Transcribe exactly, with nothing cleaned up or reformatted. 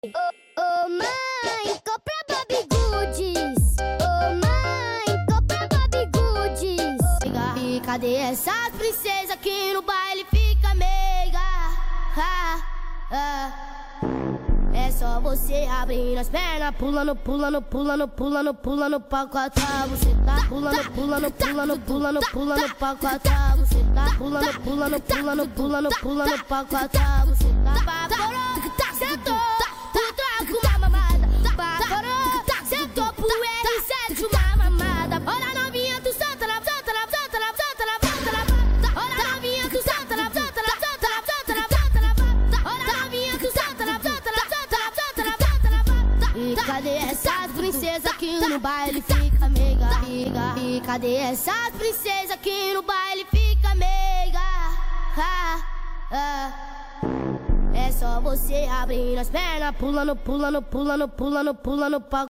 Ô, ô mãe, compra Bobbie Goods. Ô mãe, compra Bobbie Goods. E cadê essas princesas que no baile fica meiga? Ah, ah. É só você abrir as pernas, pulando, pulando, pulando, pulando, pulando pra catar. Você tá pulando, pulando, pulando, pulando, pulando pra catar. Você tá pulando, pulando, pulando, pulando, pulando pra catar. Você tá baforou, sentou, tu troca uma mamada. Baforou, sentou pro R sete uma mamada. Olha novinha, tu solta na, solta na, solta na, solta na, solta na. Olha novinha, tu solta na, solta na, solta na, solta na, solta na. Olha novinha, tu solta na, solta na. E cadê essas princesas que no baile fica meiga, meiga? E cadê essas princesas que no baile fica meiga? Ah, ah. É só você abrir as pernas, pulando, pulando, pulando, pulando, pulando pra